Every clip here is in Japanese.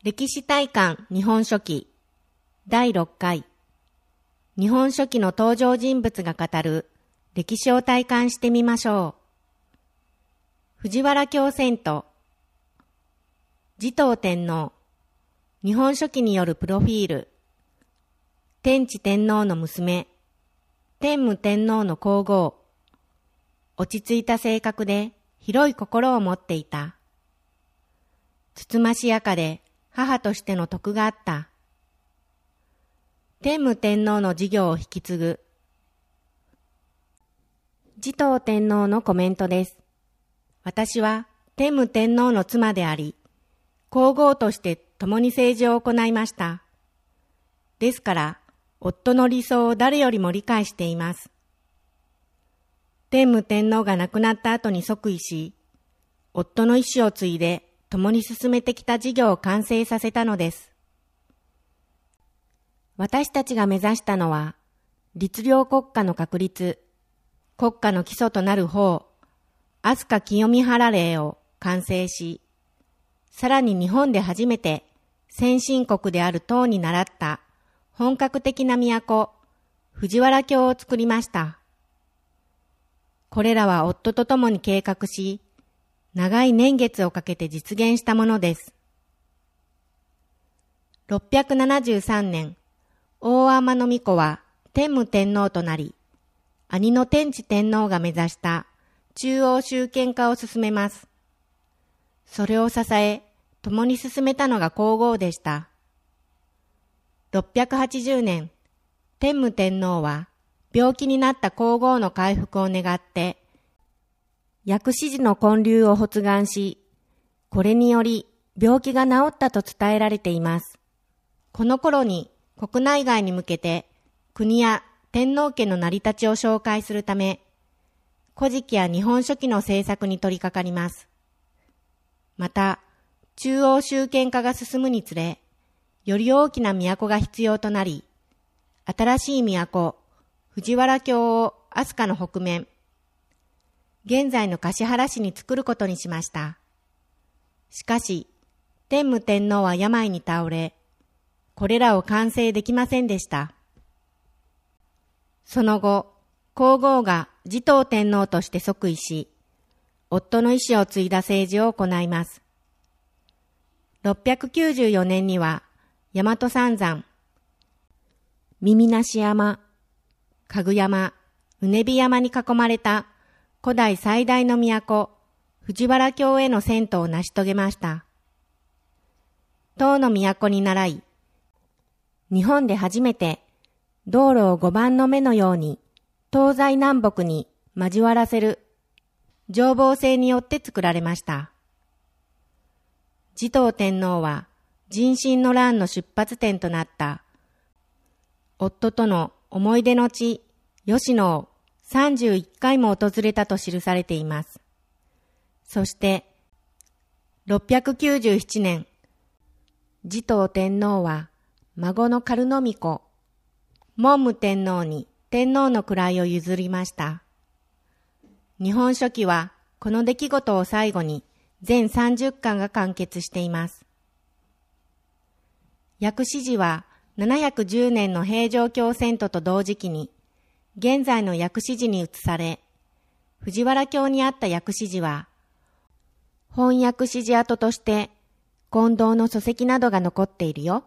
歴史体感日本書紀第6回日本書紀の登場人物が語る歴史を体感してみましょう。藤原京遷都持統天皇日本書紀によるプロフィール天智天皇の娘天武天皇の皇后落ち着いた性格で広い心を持っていた。つつましやかで母としての徳があった。天武天皇の事業を引き継ぐ。持統天皇のコメントです。私は天武天皇の妻であり、皇后として共に政治を行いました。ですから、夫の理想を誰よりも理解しています。天武天皇が亡くなった後に即位し、夫の意思を継いで共に進めてきた事業を完成させたのです。私たちが目指したのは、律令国家の確立、国家の基礎となる法、飛鳥清見原令を完成し、さらに日本で初めて先進国である唐に倣った本格的な都、藤原京を作りました。これらは夫と共に計画し、長い年月をかけて実現したものです。673年、大海人皇子は天武天皇となり、兄の天智天皇が目指した中央集権化を進めます。それを支え、共に進めたのが皇后でした。680年、天武天皇は病気になった皇后の回復を願って、薬師寺の建立を発願し、これにより病気が治ったと伝えられています。この頃に国内外に向けて国や天皇家の成り立ちを紹介するため、古事記や日本書紀の制作に取り掛かります。また、中央集権化が進むにつれ、より大きな都が必要となり、新しい都、藤原京を飛鳥の北面、現在の橿原市に作ることにしました。しかし、天武天皇は病に倒れ、これらを完成できませんでした。その後、皇后が持統天皇として即位し、夫の意思を継いだ政治を行います。694年には、大和三山、耳なし山、かぐ山、うねび山に囲まれた古代最大の都、藤原京への遷都を成し遂げました。唐の都に倣い、日本で初めて道路を5番の目のように東西南北に交わらせる乗房制によって作られました。持統天皇は壬申の乱の出発点となった夫との思い出の地、吉野を31回も訪れたと記されています。そして、697年、持統天皇は孫の軽野皇子、文武天皇に天皇の位を譲りました。日本書紀はこの出来事を最後に全30巻が完結しています。薬師寺は710年の平城京遷都と同時期に現在の薬師寺に移され、藤原京にあった薬師寺は、本薬師寺跡として金堂の礎石などが残っているよ。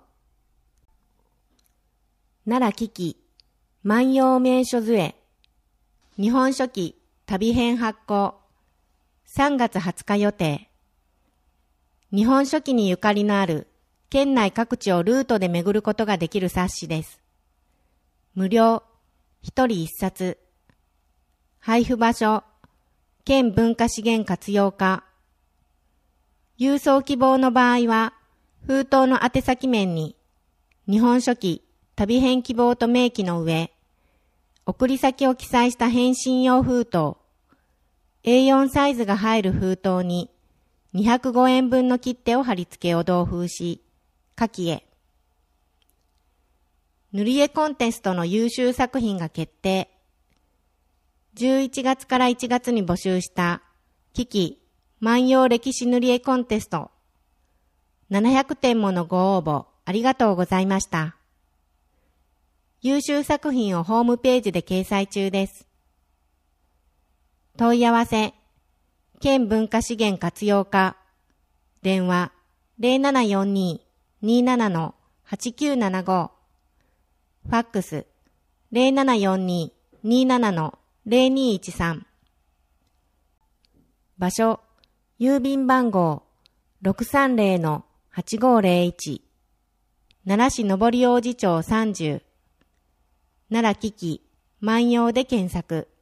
奈良危機、万葉名所図日本書紀旅編発行、3月20日予定。日本書紀にゆかりのある県内各地をルートで巡ることができる冊子です。無料、一人一冊。配布場所、県文化資源活用課。郵送希望の場合は、封筒の宛先面に、日本書紀旅編希望と明記の上、送り先を記載した返信用封筒、A4 サイズが入る封筒に、205円分の切手を貼り付けを同封し、下記へ。塗り絵コンテストの優秀作品が決定。11月から1月に募集した、危機万葉歴史塗り絵コンテスト。 700点ものご応募ありがとうございました。優秀作品をホームページで掲載中です。問い合わせ、県文化資源活用課、電話0742-27-8975、ファックス0742-27-0213、場所、郵便番号630-8501、奈良市上り王子町30、奈良危機万葉で検索。